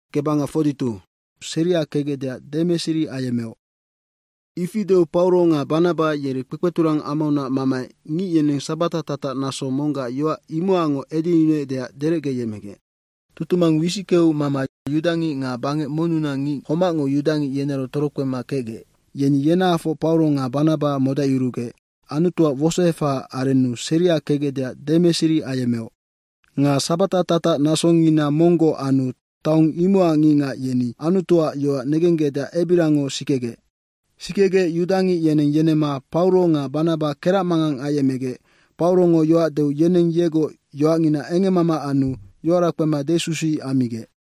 kebanga 42 seria kegedea demesiri ayemeo. Ifideu Paulo nga Barnaba yeri kpekpeturang amauna mama ngi yeneng sabata tata naso monga yoa imuango edine dea derege yemege. Tutumang wisikeu mama yudangi nga bange monuna ngi homango yudangi yenero torokwema kege. Yeni yena afo Paulo nga Barnaba moda iruge. Anutua wosefa arenu seria kegedea demesiri ayemeo. Nga sabata tata nasongina mongo anu taung imuangi nga yeni anutua yoa negengeda ebirango sikege. Sikege yudangi yeneng yenema Paulo nga Barnaba kera mangang ayemege. Paulo ngo yoa deu yeneng yego yoa ngina enge mama anu yora kwema desusi amige.